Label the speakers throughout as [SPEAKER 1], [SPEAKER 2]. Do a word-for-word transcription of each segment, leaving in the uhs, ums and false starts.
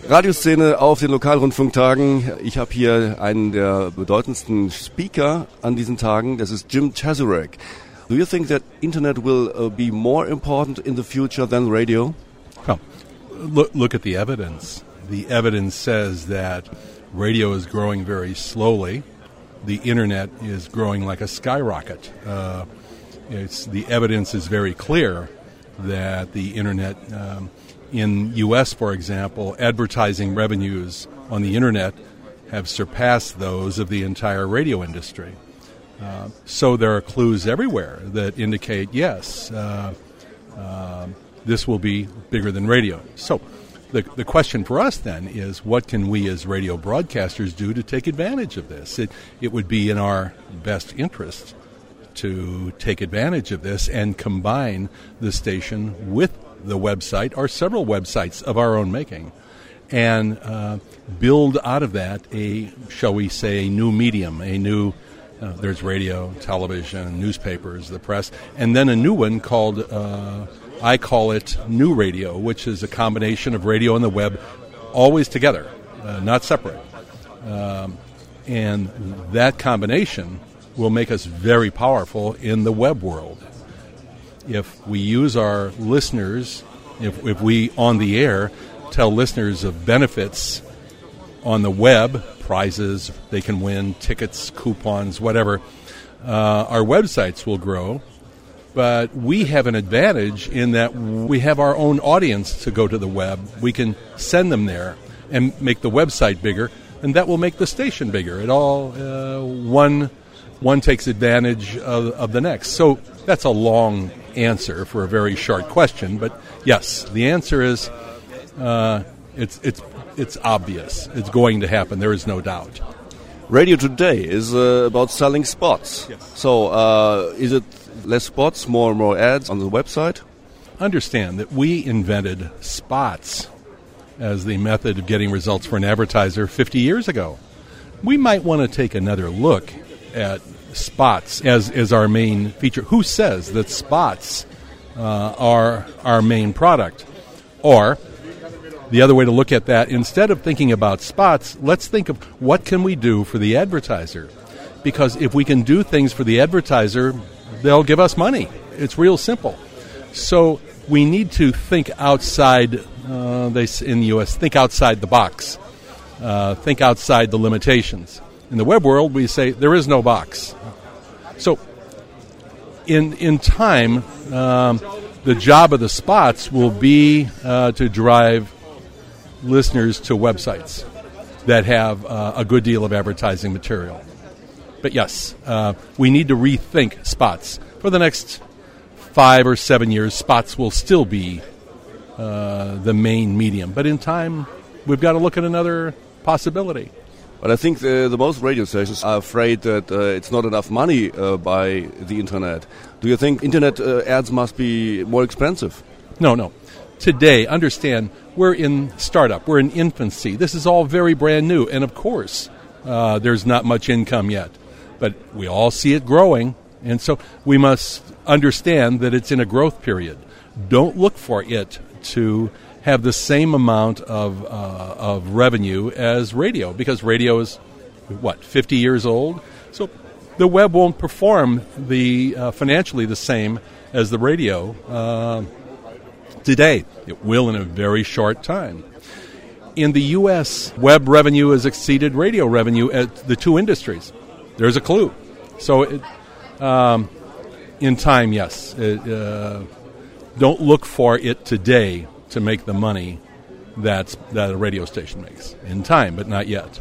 [SPEAKER 1] Radioszene auf den Lokalrundfunktagen. Ich habe hier einen der bedeutendsten Speaker an diesen Tagen. Das ist Jim Chazarek. Do you think that internet will uh, be more important in the future than radio?
[SPEAKER 2] Well, look, look at the evidence. The evidence says that radio is growing very slowly. The internet is growing like a skyrocket. Uh, it's, the evidence is very clear that the internet, um, in U S, for example, advertising revenues on the internet have surpassed those of the entire radio industry. Uh, so there are clues everywhere that indicate, yes, uh, uh, this will be bigger than radio. So the the question for us then is, what can we as radio broadcasters do to take advantage of this? It, it would be in our best interest to take advantage of this and combine the station with the website or several websites of our own making and uh, build out of that a, shall we say, a new medium, a new, uh, there's radio, television, newspapers, the press, and then a new one called, uh, I call it New Radio, which is a combination of radio and the web always together, uh, not separate. Um, and that combination will make us very powerful in the web world. If we use our listeners, if, if we, on the air, tell listeners of benefits on the web, prizes they can win, tickets, coupons, whatever, uh, our websites will grow. But we have an advantage in that we have our own audience to go to the web. We can send them there and make the website bigger, and that will make the station bigger. It all, uh, one, one takes advantage of, of the next. So that's a long answer for a very short question, but yes, the answer is uh, it's it's it's obvious. It's going to happen. There is no doubt.
[SPEAKER 1] Radio today is uh, about selling spots.
[SPEAKER 2] Yes.
[SPEAKER 1] So uh, is it less spots, more and more ads on the website?
[SPEAKER 2] Understand that we invented spots as the method of getting results for an advertiser fifty years ago. We might want to take another look at spots as, as our main feature. Who says that spots uh, are our main product? Or the other way to look at that, instead of thinking about spots, let's think of what can we do for the advertiser. Because if we can do things for the advertiser, they'll give us money. It's real simple. So we need to think outside, uh, they in the U S, think outside the box. Uh, think outside the limitations. In the web world, we say there is no box. So in in time, um, the job of the spots will be uh, to drive listeners to websites that have uh, a good deal of advertising material. But yes, uh, we need to rethink spots. For the next five or seven years, spots will still be uh, the main medium. But in time, we've got to look at another possibility.
[SPEAKER 1] But I think the, the most radio stations are afraid that uh, it's not enough money uh, by the internet. Do you think internet uh, ads must be more expensive?
[SPEAKER 2] No, no. Today, understand, we're in startup. We're in infancy. This is all very brand new. And of course, uh, there's not much income yet. But we all see it growing. And so we must understand that it's in a growth period. Don't look for it to have the same amount of uh, of revenue as radio, because radio is, what, fifty years old? So the web won't perform the uh, financially the same as the radio uh, today. It will in a very short time. In the U S, web revenue has exceeded radio revenue at the two industries. There's a clue. So it, um, in time, yes. It, uh, don't look for it today to make the money that's, that a radio station makes. In time, but not yet.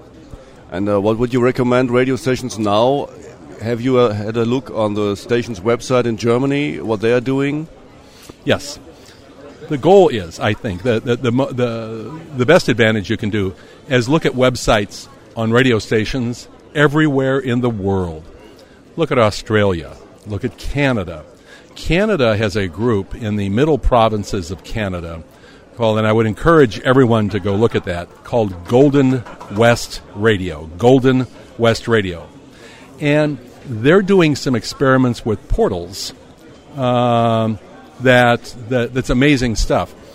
[SPEAKER 1] And uh, what would you recommend radio stations now? Have you uh, had a look on the station's website in Germany, what they are doing?
[SPEAKER 2] Yes. The goal is, I think, the the, the the the best advantage you can do is look at websites on radio stations everywhere in the world. Look at Australia. Look at Canada. Canada has a group in the middle provinces of Canada called, and I would encourage everyone to go look at that, called Golden West Radio. Golden West Radio. And they're doing some experiments with portals um, that, that that's amazing stuff.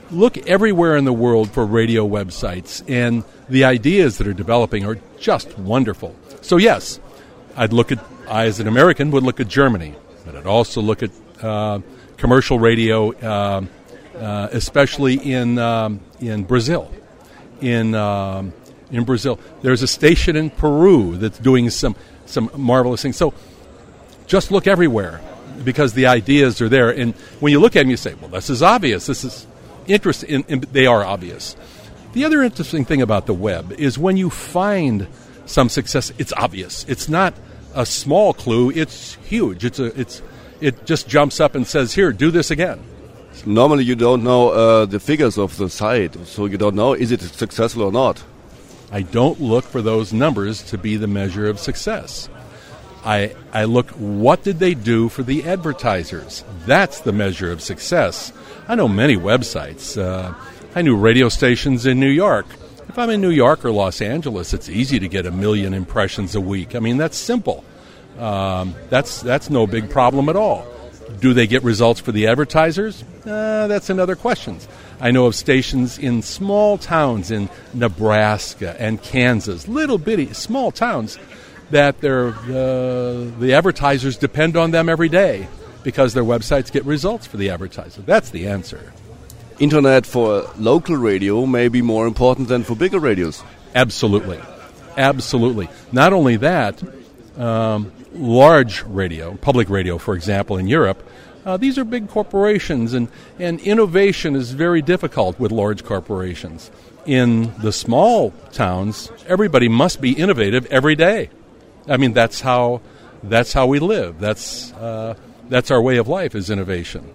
[SPEAKER 2] look everywhere in the world for radio websites, and the ideas that are developing are just wonderful. So yes, I'd look at, I as an American would look at Germany, but I'd also look at uh, commercial radio, uh, uh, especially in um, in Brazil. In um, in Brazil, there's a station in Peru that's doing some some marvelous things. So just look everywhere, because the ideas are there. And when you look at them, you say, well, this is obvious. This is interesting. And, and they are obvious. The other interesting thing about the web is when you find some success, it's obvious. It's not a small clue. It's huge. It's a, it's, it just jumps up and says, here, do this again.
[SPEAKER 1] Normally you don't know uh, the figures of the site, so you don't know, is it successful or not?
[SPEAKER 2] I don't look for those numbers to be the measure of success. I, I look, what did they do for the advertisers? That's the measure of success. I know many websites. Uh, I knew radio stations in New York. If I'm in New York or Los Angeles, it's easy to get a million impressions a week. I mean, that's simple. Um, that's that's no big problem at all. Do they get results for the advertisers? Uh, that's another question. I know of stations in small towns in Nebraska and Kansas, little bitty small towns, that they're, uh, the advertisers depend on them every day because their websites get results for the advertiser. That's the answer.
[SPEAKER 1] Internet for local radio may be more important than for bigger radios.
[SPEAKER 2] Absolutely. Absolutely. Not only that, um, large radio, public radio, for example, in Europe, uh, these are big corporations, and, and innovation is very difficult with large corporations. In the small towns, everybody must be innovative every day. I mean, that's how that's how we live. That's uh, that's our way of life, is innovation.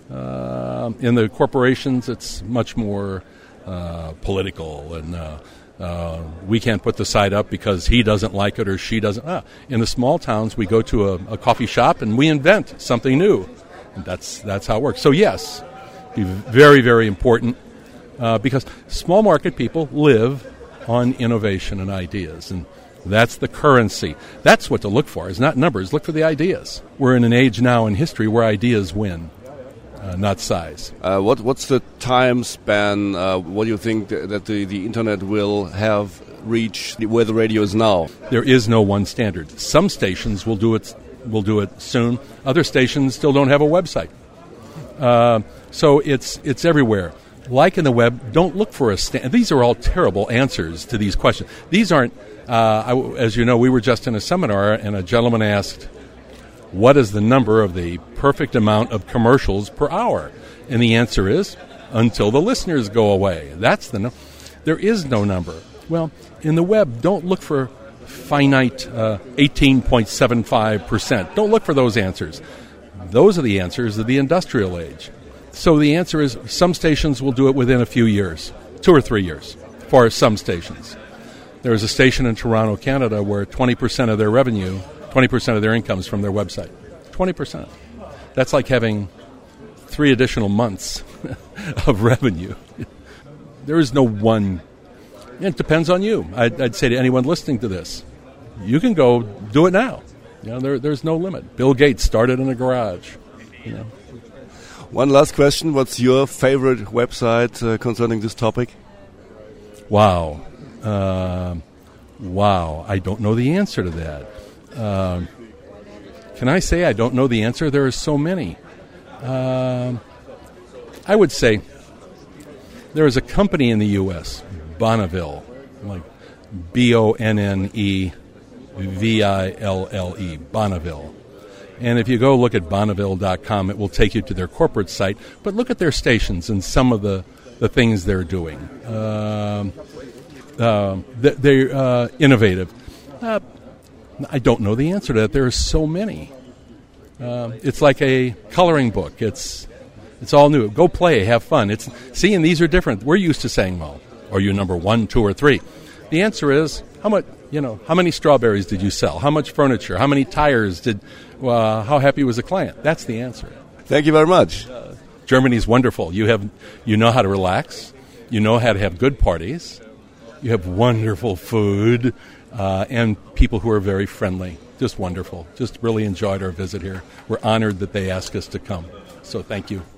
[SPEAKER 2] Uh, in the corporations, it's much more uh, political, and uh, uh, we can't put the site up because he doesn't like it or she doesn't. Ah. In the small towns, we go to a, a coffee shop and we invent something new. And that's that's how it works. So yes, be very, very important uh, because small market people live on innovation and ideas, and that's the currency. That's what to look for, is not numbers. Look for the ideas. We're in an age now in history where ideas win, uh, not size.
[SPEAKER 1] Uh, what What's the time span? Uh, what do you think th- that the, the Internet will have reached where the radio is now?
[SPEAKER 2] There is no one standard. Some stations will do it will do it soon. Other stations still don't have a website. Uh, so it's it's everywhere. Like in the web, don't look for a stand. These are all terrible answers to these questions. These aren't. Uh, I, as you know, we were just in a seminar, and a gentleman asked, what is the number of the perfect amount of commercials per hour? And the answer is, until the listeners go away. That's the number. There is no number. Well, in the web, don't look for finite uh, eighteen point seven five percent. Don't look for those answers. Those are the answers of the industrial age. So the answer is, some stations will do it within a few years, two or three years, for some stations. There is a station in Toronto, Canada, where twenty percent of their revenue, twenty percent of their income is from their website. twenty percent. That's like having three additional months of revenue. There is no one. It depends on you. I'd, I'd say to anyone listening to this, you can go do it now. You know, there, there's no limit. Bill Gates started in a garage. You know.
[SPEAKER 1] One last question. What's your favorite website uh, concerning this topic?
[SPEAKER 2] Wow. Uh, wow, I don't know the answer to that. Uh, can I say I don't know the answer? There are so many. Uh, I would say there is a company in the U S, Bonneville, like B O N N E V I L L E, Bonneville. And if you go look at Bonneville dot com, it will take you to their corporate site. But look at their stations and some of the, the things they're doing. Uh, Uh, they're uh, innovative. Uh, I don't know the answer to that. There are so many. Uh, it's like a coloring book. It's it's all new. Go play, have fun. It's see, and these are different. We're used to saying, "Well, are you number one, two, or three?" The answer is how much. You know, how many strawberries did you sell? How much furniture? How many tires did? Uh, how happy was the client? That's the answer.
[SPEAKER 1] Thank you very much.
[SPEAKER 2] Uh, Germany's wonderful. You have you know how to relax. You know how to have good parties. You have wonderful food uh, and people who are very friendly. Just wonderful. Just really enjoyed our visit here. We're honored that they asked us to come. So thank you.